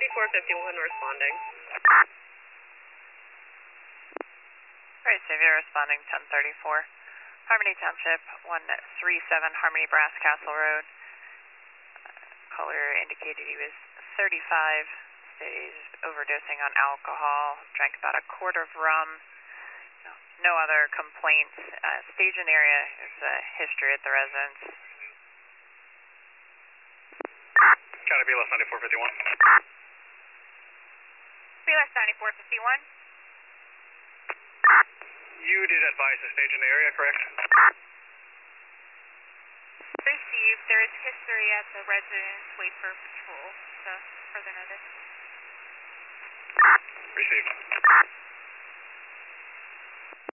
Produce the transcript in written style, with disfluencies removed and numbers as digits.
9451 responding. Right, Xavier responding 1034. Harmony Township, 137 Harmony Brass Castle Road. Caller indicated he was 35, said he's overdosing on alcohol, drank about a quart of rum. No other complaints. Staging area, there's a history at the residence. County BLS 9451. BLS 9451. You did advise the stage in the area, correct? Received. There is history at the residence. Wait for patrol. So, further notice. Received.